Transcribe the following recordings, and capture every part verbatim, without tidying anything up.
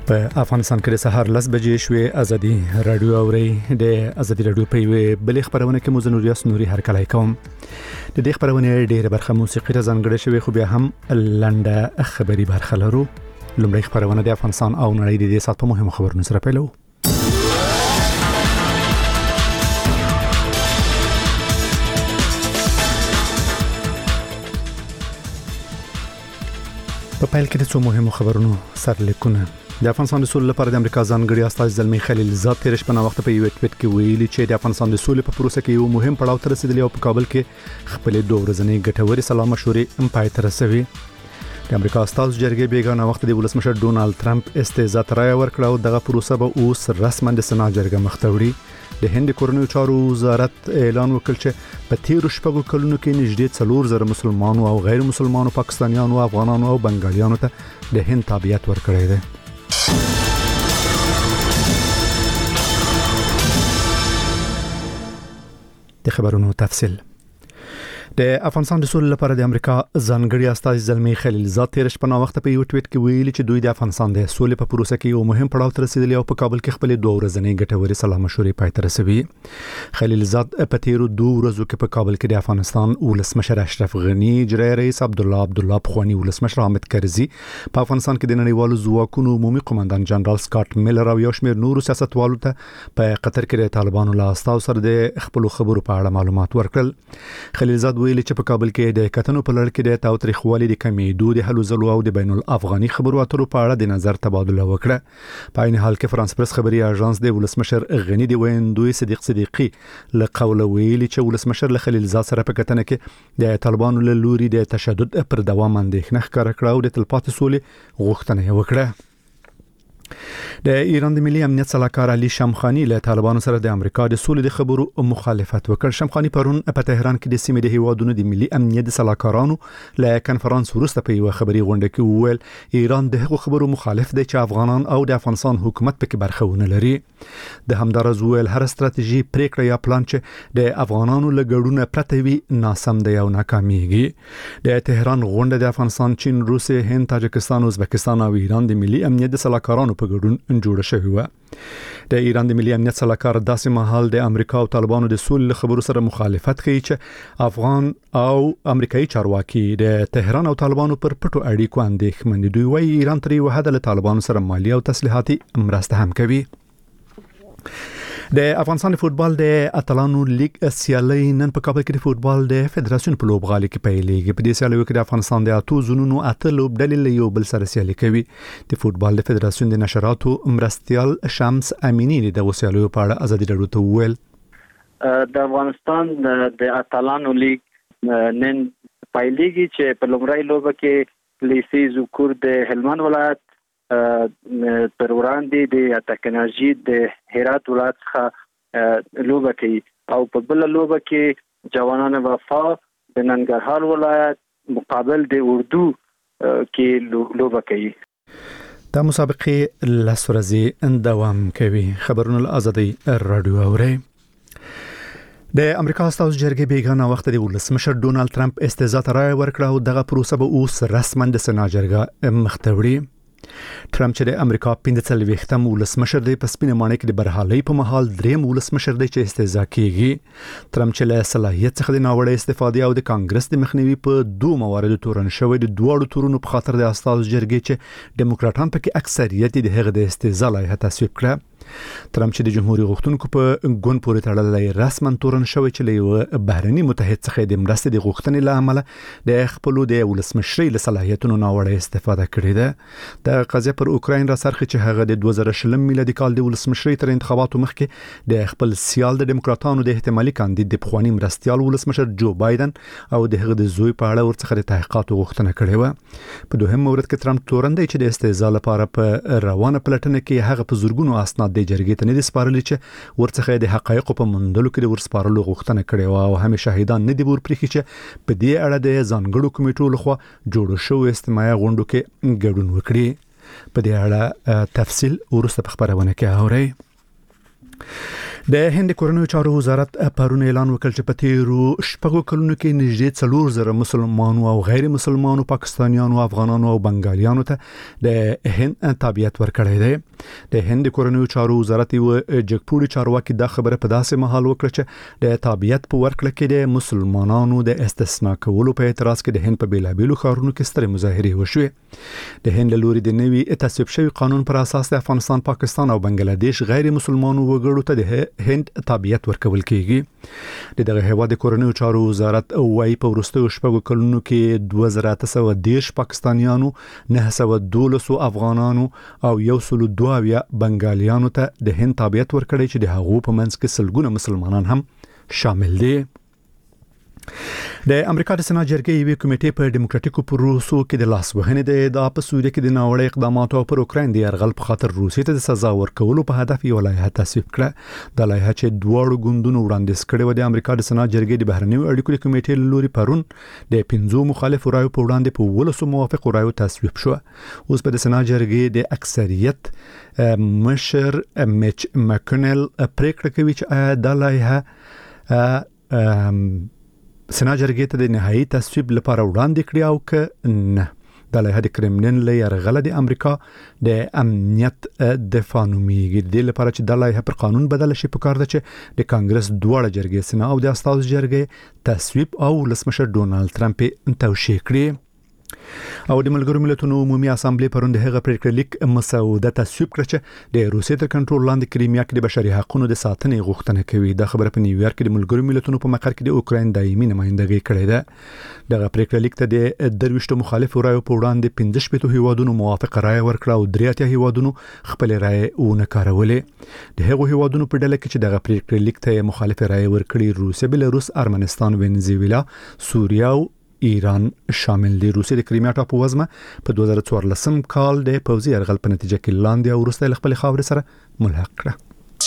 په افغانستان کې د سهار لس بجې شوې ازادي رادیو اوري د ازادي رادیو په وی بل خبرونه کې مزنوریاس نوري هر کله کوم د دې خبرونه ډېر برخه موسیقي ته ځانګړې شوی خو بیا هم لنډه خبري برخه لرو. لومړی خبرونه د افغانستان او نړۍ د دې سات په مهمو خبرونو سره پیلو. په پیل کې د څو مهمو خبرونو سرلیکونه. د افغانستان د سولې لپاره د امریکا ځانګړي استازي زلمی خلیلزاد تیر شپه وخت په یو ټویټ کې ویلي چې د افغانستان د سولې په پروسه کې یو مهم پړاو ته رسیدلی او په کابل کې خپل دوه ورځنۍ ګټورې سلا مشورې هم پای ته رسوي. د امریکا استازو جرګې بیګانه وخت د ولسمشر ډونالد ټرمپ استعزا ترای ورکړه او دغه پروسه به اوس رسما د سنا جرګه مخ ته وړي. د هند کورنیو چارو وزارت اعلان وکړ چې په تیرو شپږو کلونو کې نږدې څلور زره مسلمانانو او غیر مسلمانانو پاکستانیانو افغانانو او بنگالیانو ته د هند تابعیت ورکړی دی. د خبرونو تفصیل. د افغانستان د سولې لپاره د امریکا ځانګړي استازي زلمی خلیلزاد تیر شپه وخت په یو ټویټ کې ویلي چې دوی د افغانستان د سولې په پروسه کې یو مهم پړاو ته رسیدلی او په کابل کې خپل دوه ورځنۍ ګټورې سلا مشورې پای ته رسوي. خلیلزاد په تیرو دوه ورځو کې په کابل کې د افغانستان ولسمشر اشرف غنی، اجرایي رئیس عبد الله عبد الله پخوانی ولسمشر حامد کرزي، په افغانستان کې د نړیوالو ځواکونو عمومي قومندان جنرال سکاټ میلر او یو شمېر نورو سیاستوالو ته په قطر کې د طالبانو له استازو سره د خپل خبرو په اړه معلومات ورکړل. خلیلزاد ویلي چې په کابل کې د کتنو په لړ کې د تاوتریخوالي د کمیدو د هلو ځلو او د بین الافغاني خبرو اترو په اړه د نظر تبادله وکړه. په عین حال کې فرانس پرس خبري اژانس د ولسمشر غنی دی ویندوی صدیق صدیقي له قوله ویلي چې ولسمشر له خلیلزاد سره په کتنه کې د طالبانو له لوري د تشدد پر دوام اندېښنه ښکاره کړه او د تلپاتې سولې غوښتنه وکړه. د ایران د ملي امنیت سلاکار علي شمخانی له طالبانو سره د امریکا د سولې د خبرو مخالفت وکړ. شمخانی پرون په تهران کې د سیمې د هیوادونو د ملي امنیت سلاکارانو له کنفرانس وروسته په یو خبري غونډه کې وویل ایران د هغو خبرو مخالف دی چې افغانان او د افغانستان حکومت پکې برخه ونه لري. د همدارز ویل هر ستراتیژي پریکړه یا پلان چې د افغانانو له ګډون پرته وي ناسم دی او ناکامېږي. د تهران غونډه د افغانستان، چین، روسیه، هند، تاجکستان، ازبکستان او ایران د ملي امنیت سلاکارانو په ګډون جوړه شوې و. د ایران د ملي امنیت سلاکار داسې مهال د امریکا او طالبانو د سولې خبرو سره مخالفت کوي چې افغان او امریکایي چارواکي د تهران او طالبانو پر پټو اړیکو اندېښمن دي. دوی وايي ایران تر یو حد له طالبانو سره مالی او تسلیحاتي مرسته هم کوي. د افغانستان فوتبال د اتلانو لیگ سیالي نن په کابل کې د فوتبال د فدراسیون په لوبغالي کې پیلېږي. په دې سیالیو کې د افغانستان د اتو زونونو اته لوبډلې له یو بل سره سیالي کوي. د فوتبال د فدراسیون د نشراتو مرستيال شمس امینی د وسیالیو په اړه ازادي رادیو ته وویل د افغانستان د اتلانو لیگ نن پیلېږي چې په لومړی لوبه کې لیسي زوکور د هلمند ولایت پر وړاندې د اتک انرژي د هرات ولایت څخه لوبه کوي او په بل لوبه کې جوانان وفا د ننګرهار ولایت مقابل د اردو کې لوبه کوي. دا مسابقه لس ورځې دوام کوي. خبرونه ازادي رادیو اوري. د امریکا استازو جرګې بیګانه وخت د ولسمشر ډونالد ټرمپ استعزا ترای ورکړه او دغه پروسه به اوس رسما د سنا جرګه مخ ته وړي. ټرمپ چې د امریکا پنځه څلوېښتم ولسمشر دی په سپینه ماڼۍ کې د برحالۍ په مهال دریم ولسمشر دی چې استعزا کیږي. ټرمپ چې له صلاحیت څخه د ناوړه استفادې او د کانګرس د مخنیوي په دوه مواردو تورن شوی د دواړو تورونو په خاطر د استازو جرګې چې ډیموکراټان پکې اکثریت د هغه د استعزا لایحه تصویب کړه. ټرمپ چې د جمهوریت غوښتونکو په ګوند پورې تړلې رسما تورن شوی چې له یو بهرني متحد څخه د مرستې د غوښتنې له امله د خپل د ولسمشرۍ له صلاحیتونو ناوړه استفاده کړې ده. د قضیه پر اوکراین را سرخه چې هغه د دوه زره شلم میلادي کال د ولسمشرۍ تر انتخاباتو مخکې د خپل سیال د ډیموکراټانو د احتمالي کاندید د پخوانی مرستيال ولسمشر جو بایدن او د هغه د زوی په اړه ورڅخه د تحقیقاتو غوښتنه کړې و. په دوهم مورد کې ټرمپ تورن دی چې د استعزا لپاره په روانه پلټنه کې هغه په زورګونو اسناد د جرګې ته نه دي سپارلي چې ورڅخه د حقایقو په موندلو کې د ورسپارلو غوښتنه کړې و او هم شاهدان نه دي ورپریخي چې په دې اړه د ځانګړو کمیټو لخوا جوړ شوی استماعي غونډو کې ګډون وکړي. په دې اړه تفصیل ورسته په خبرونه کې اوري. د هند کورنیو چارو وزارت پرون اعلان وکړ چې په تیرو شپږو کلونو کې نږدې څلور زره مسلمانانو او غیر مسلمانانو پاکستانیانو افغانانو او بنگالیانو ته د هند تابعیت ورکړی دی. د هند کورنیو چارو وزارت یو جګپوړي چارواکي دا خبره په داسې مهال وکړه چې د تابعیت په ورکړه کې د مسلمانانو د استثناء کولو په اعتراض کې د هند په بیلابیلو ښارونو کې سترې مظاهرې وشوې. د هند له لوري د نوي تصویب شوی قانون پر اساس د افغانستان، پاکستان او بنگلاديش غیر مسلمانو وګړو ته د هند تابعیت ورکول کیږي. د دغه هیواد د کورنیو چارو وزارت وايي په وروستیو شپږو کلونو کې دوه زره اته سوه دېرش پاکستانیانو، نه سوه دولس افغانانو او یو سل دوه اویا بنگالیانو ته د هند تابعیت ورکړی چې د هغو په منځ کې سلګونه مسلمانان هم شامل دي. د امریکا د سنا جرګې یوې کمیټې په ډیموکراټیکو پروسو کې د لاس وهنې د ادعا په سوریه کې د ناوړه اقداماتو پر اوکراین د یرغل په خاطر روسیې ته د سزا ورکولو په هدف یو لایحه تصویب کړه. د لایحه چې دواړو ګوندونو وړاندیز کړې و د امریکا د سنا جرګې د بهرنیو اړیکو د کمیټې له لوري پرون د پنځو مخالفو رایو په وړاندې په ولسو موافقو رایو تصویب شو. اوس په د سنا جرګې د اکثریت مشر میچ مکونل پریکړه کوي چې آیا د لایحه سنا جرګې ته د نهایي تصویب لپاره وړاندې کړی او که نه. د لایحه د کرملین له یرغله د امریکا د امنیت دفاع نومیږي. د دې لپاره چې د لایحه پر قانون بدل شي پکار ده چې د کانګرس دواړه جرګې، سنا او د استازو جرګې تصویب او ولسمشر ډونالد ټرمپ توشیح کړي. او د ملګرو ملتونو عمومي اسامبلې پرون د هغه پریکړه لیک مسوده تصویب کړ چې د روسیې تر کنټرول لاندې کریمیا کې د بشري حقوقو د ساتنې غوښتنه کوي. دا خبره په نیویارک کې د ملګرو ملتونو په مقر کې د اوکراین دایمي نمائندګي کړې ده. دغه پریکړه لیک ته د درويشتو مخالفو رایو په وړاندې پنځه شپږ هیوادونو موافقه رائے ورکړه او درې اتیا هیوادونو خپل رائے ونه کارولې. د هغو هیوادونو په ډله کې چې دغه پریکړه لیک ته مخالف رائے ورکړي روسیه، بلاروس، ارمنستان، وینزویلا، سوریه او ایران شامل دي. روسیې د کریمیا ټاپو وزمه په دوه زره څوارلسم کال د پوځي یرغل په نتیجه کې لاندې او وروسته خپل خاورې سره ملحق کړه.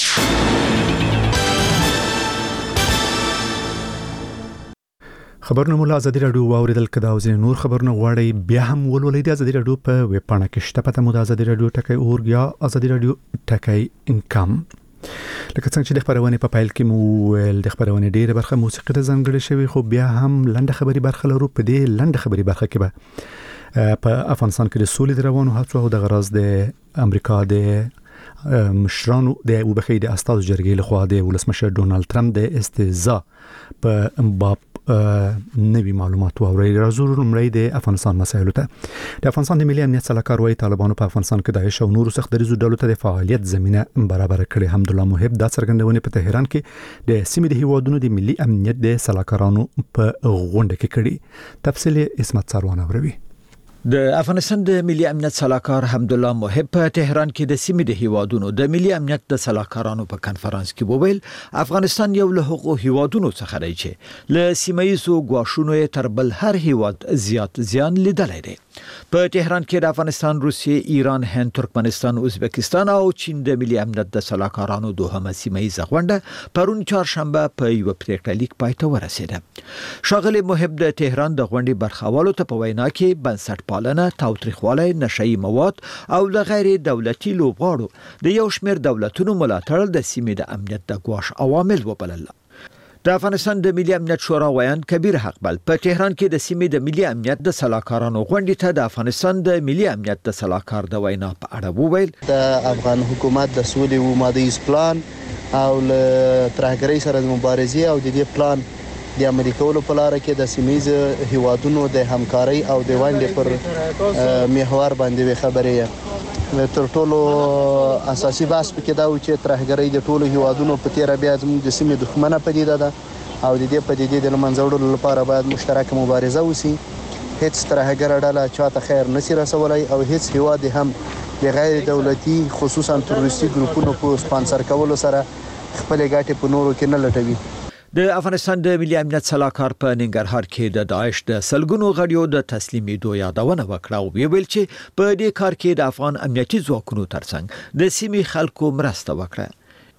خبرونه مولا ازادي رادیو واوریدل کدا او زه نور خبرونه غواړي بیا هم ولولئ د ازادي رادیو په ویب پاڼه کې شته پته مو د ازادي رادیو ټکی اورګ یا ازادي رادیو ټکی انکم. لکه څنګه چې د خبرونه په پایل کې مو ول د خبرونه ډیره برخه موسیقي ته ځانګړې شوی، خو بیا هم لنډه خبري برخه لرو. په دې لنډه خبري برخه کې به په افغانستان کې د سولې د روانو هڅو او د غرض د امریکا د مشرانو د وبخې د استازو جرګې لخوا د ولسمشر ډونالد ټرمپ د استهزاء په باب نوی معلومات واوري. راځو لمړی د افغانستان مسایلو ته. د افغانستان د ملي امنیت سلاکار وايي طالبانو په افغانستان کې داعش او نورو سخت دریزو ډلو ته د فعالیت زمينه برابر کړې. حمدالله محب دا څرګندونه په تهران کې د سیمې د هیوادونو د ملي امنیت د سلاکارانو په غونډه کې کړي. تفصیل اسمت سروان اوروي. د افغانستان د ملي امنیت سلاکار حمدالله محب په تهران کې د سیمې د هیوادونو د ملي امنیت د سلاکارانو په کانفرنس کې وویل افغانستان یو له هغو هیوادونو څخه دی چې له سیمایي ګواښونو تر بل هر هیواد زیات زیان لیدلی دی. په تهران کې د افغانستان، روسیې، ایران، هند، ترکمنستان، ازبکستان او چین د ملي امنیت د سلاکارانو دوهمه سیمایي غونډه پرون چهارشنبه په یو پریکړه لیک پای ته ورسېده. ښاغلی محب د تهران د غونډې برخوالو ته په وینا کې بنسټ پالنه، تاوتریخوالی، نشئی مواد او له غیر دولتي لوبغاړو د یو شمېر دولتونو ملاتړ د سیمې د امنیت د ګواښ عوامل وبلل. د افغانستان د ملي امنیت شورا ویان کبیر حقبل په تهران کې د سیمې د ملي امنیت د سلاکارانو غونډې ته د افغانستان د ملي امنیت د سلاکار د وینا په اړه وویل د افغان حکومت د سولې او مادیز پلان او له ترهګرۍ سره د مبارزې او د دې پلان د عملي کولو په لار کې د سیمې هیوادونو د همکارۍ او د ونډې پر محور باندې خبرې تر ټولو اساسي بحث پکې دا و چې ترهګرۍ د ټولو هیوادونو په تیر بیا زموږ د سیمې دښمنه پدیده ده او د دې پدیدې د منځ وړلو لپاره باید مشترکه مبارزه وشي. هیڅ ترهګر ډله چاته خیر نشي رسولای او هیڅ هیواد هم د غیر دولتي خصوصا تروریستي ګروپونو په سپانسر کولو سره خپل ګټې په نورو کې نه لټوي. د افغانستان د ملي امنیت سلاکار په ننګرهار کې د داعش د سلګونو غړیو د تسلیمېدو یادونه وکړه او ویل چې په دې کار کې د افغان امنیتي ځواکونو ترڅنګ د سیمې خلکو مرسته وکړه.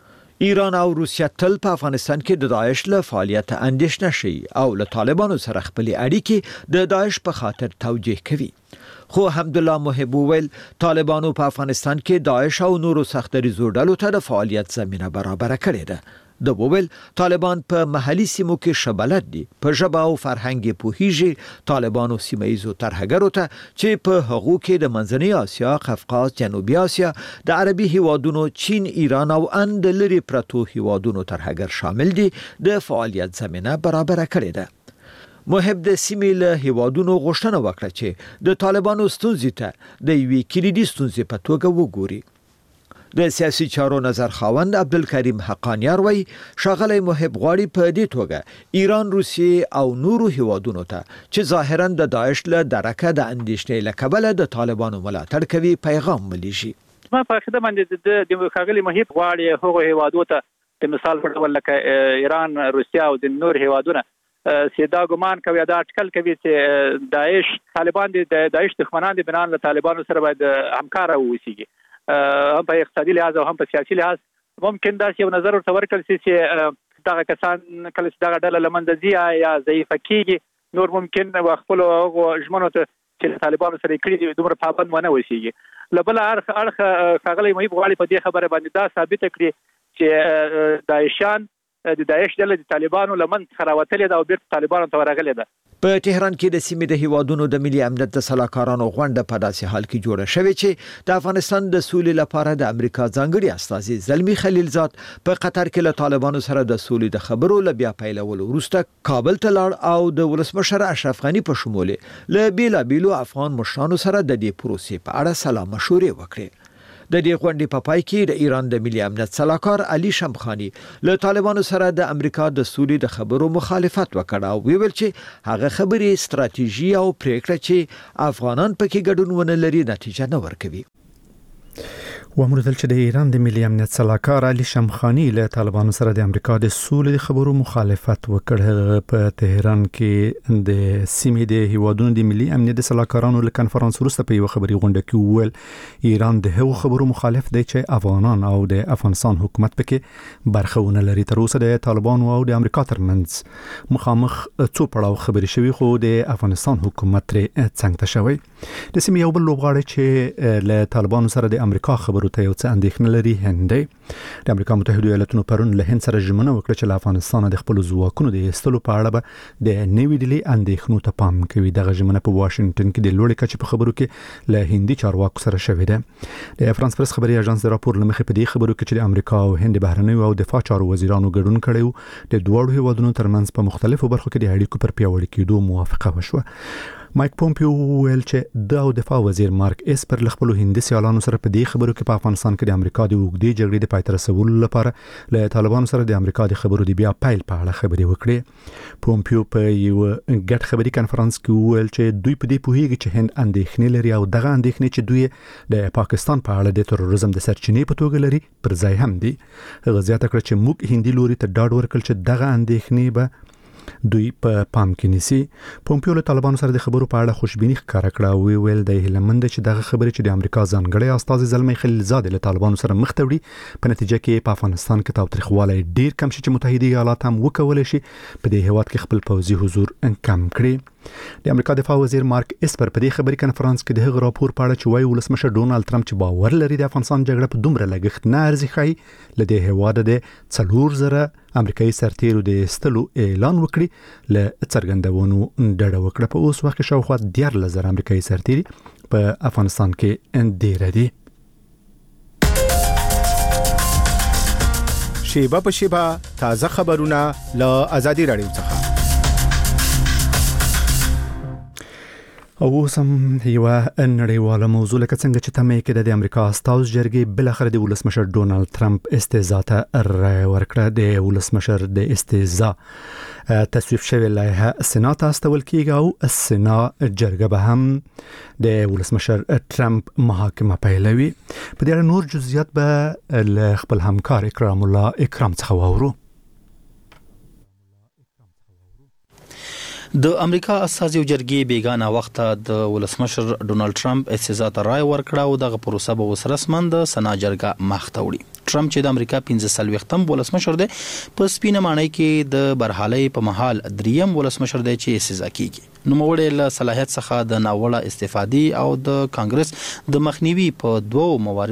ایران او روسیه تل په افغانستان کې د داعش له فعالیت اندېښنه شي او له طالبانو سره خپل اړیکې د داعش په خاطر توجیه کوي. خو حمدالله محب ویل طالبانو په افغانستان کې داعش او نورو سختدریزو ډلو ته د فعالیت زمينه برابر کړې ده. د وویل طالبان په محلي سیمو کې شبلت دي، په ژبه او فرهنګ پوهیږي. طالبانو سیمایزو ترهګرو ته چې په هغو کې د منځنۍ اسیا، قفقاز، جنوبي اسیا، د عربي هیوادونو، چین، ایران او اند لري پرتو هیوادونو ترهګر شامل دي، د فعالیت زمينه برابر کړې ده. محب د سیمې له هیوادونو غوښتنه وکړه چې د طالبانو ستونزې ته د یوې کلیدي ستونزې په توګه وګوري. د سیاسي چارو نظر خاوند عبدالکریم حقانیار وی شاغلی محب غواړي په دې توګه ایران، روسیه او نورو هیوادونو ته چې ظاهرا د داعش له درکه د اندېښنې له کبله د طالبانو ملاتړ کوي پیغام ولېږي. ما په خدمت باندې د شاغلی محب غواړي هغه هیوادونو ته د مثال په ډول لکه ایران، روسیه او د نور هیوادونو سیدا ګمان کوي دا اټکل کوي چې داعش طالبان د داعش دښمنان دي، بنان له طالبانو سره باید همکار اوسيږي، هم په اقتصادي لحاظ او هم په سیاسي لحاظ. ممکن دا یو نظر ورته ورکړل شي چې دغه کسان کله چې دغه ډله لمنځه ځي یا ضعیفه کیږي، نور ممکن خپل ژمنو ته چې طالبانو سره کړی دي دومره پابند ونه وسیږي. لبل اړخ اړخ ښاغلی محب غواړي په دې خبره باندې دا ثابت کړي چې داعشان د داعش ډله د طالبانو لمن خراوتلې ده او بیرته طالبانو ته ورغلې ده. په تهران کې د سیمې د هیوادونو د ملي امنیت د سلاکارانو غونډه په داسې حال کې جوړه شوې چې د افغانستان د سولې لپاره د امریکا ځانګړي استازي زلمی خلیلزاد په قطر کې له طالبانو سره د سولې د خبرو ل بیا پیلولو وروسته کابل ته لاړ او د ولسمشر اشرف غنی په شمول له بیلابیلو افغان مشرانو سره د دې پروسې په اړه سلام مشورې وکړې. د دې غونډې په پای کې د ایران د ملي امنیت سلاکار علي شمخانی له طالبانو سره د امریکا د سولې د خبرو مخالفت وکړ او ویل چې هغه خبرې ستراتیژي او پریکړه چې افغانان پکې ګډون ونه لري نتیجه نه ورکوي. وامردل چې د ایران د ملي امنیت سلاکار علي شمخانی له طالبانو سره د امریکا د سولې د خبرو مخالفت وکړ. په تهران کې د سیمې د هیوادونو د ملي امنیت سلاکارانو له کنفرانس وروسته په یو خبري غونډه کې وویل ایران د هغو خبرو مخالف دی چې افغانان او د افغانستان حکومت پکې برخونه لري. تر اوسه د طالبانو او د امریکا ترمنځ مخامخ څو پړاو خبري شوي خو د افغانستان حکومت ترې څنګه شوی. د سیمې یو بل لوبغاړی چې له طالبانو سره د امریکا خبرو ته یو څه اندېښنه لري هند دی. د امریکا متحده ایالاتونو پرون له هند سره ژمنه وکړه چې له افغانستان د خپل ځواکونو د ایستلو په اړه به د نوې ډلې اندېښنو ته پام کوي. دغه ژمنه په واشنگټن کې د لوړې کچې په خبرو کې له هندي چارواکو سره شوې ده. د فرانس پرس خبري اژانس د راپور لمخې په دې خبرو کې چې د امریکا او هند بهرنیو او دفاع چارو وزیرانو ګډون کړي د دوه هیوادونو ترمنځ په مختلفو برخو کې د اړیکو پر پیاوړي کېدو موافقه وشوه. مایک پومپیو ویل چې د او دفاع وزیر مارک اسپر له خپل هندي سیالانو سره په دې خبرو کې په افغانستان کې د امریکا د وګړي جګړې د پای ته رسولو لپاره له طالبانو سره د امریکا د خبرو د بیا پیل په اړه خبرې وکړې. پومپیو په یو ګډ خبري کنفرانس کې ویل چې دوی په دې پوهیږي چې هند اندېښنې لري او دغه اندېښنې چې دوی د پاکستان په اړه د تروریزم د سرچینې په توګه لري پر ځای هم دي. هغه زیاته کړه چې موږ هندي لوري ته ډاډ ورکړ چې دغه اندېښنې به دوی په پام کې نیسي. پومپیو له طالبانو سره د خبرو په اړه خوشبیني ښکاره کړه او ویل د هیلمند چې دغه خبرې چې د امریکا ځانګړي استازي زلمی خلیلزاد له طالبانو سره مخ ته وړي په نتیجه کې په افغانستان کې تاوتریخوالی ډیر کم شي چې متحده ایالات هم وکولای شي په دې هیواد کې خپل پوځي حضور کم کړي. د امریکا دفاع وزیر مارک اسپر په دې خبري کنفرانس کې د هغه راپور په اړه چې وايي ولسمشر ډونالد ټرمپ چې باور لري د افغانستان جګړه په دومره لګښت نه ارزي خای لدې هیواد د څلور زره امریکایي سرتیرو د استلو اعلان وکړي ل څرګندونو ډډه وکړه. په اوس وخت کې شاوخوا دیارلس زره امریکایي سرتیري په افغانستان کې ډیر دي. شیبه په شیبه تازه خبرونه له ازادي رادیو څخه. او سم یو نړیواله موضوع لکه څنګه چې تمه کې د امریکا استاوس جرګې بل اخر د ولسمشر ډونالد ټرمپ استعزا ته رای ورکړه. د ولسمشر د استعزا تصویب شوی لایحه سېنات استول کیږي او سېنات جرګه به هم د ولسمشر ټرمپ محاکمه پیلوي. په دې اړه نور جزئیات به له خپل همکار اکرام الله اکرام څخه واورو. د امریکا اساسي جرګې بیگانه وخت د ولسمشر ډونالد ټرمپ استزاء ته رائے ورکړه او دغه پروسه به وس رسمن د سنا جرګه مخ ته وړي. ټرمپ چې د امریکا پنځه سلويختم ولسمشر دی په سپینه معنی کې د برحالۍ په محل دریم ولسمشر دی چې استزاء کیږي. نو موړې له صلاحیت څخه د ناوړه استفادې او د کانګرس د مخنیوي په دوو موارد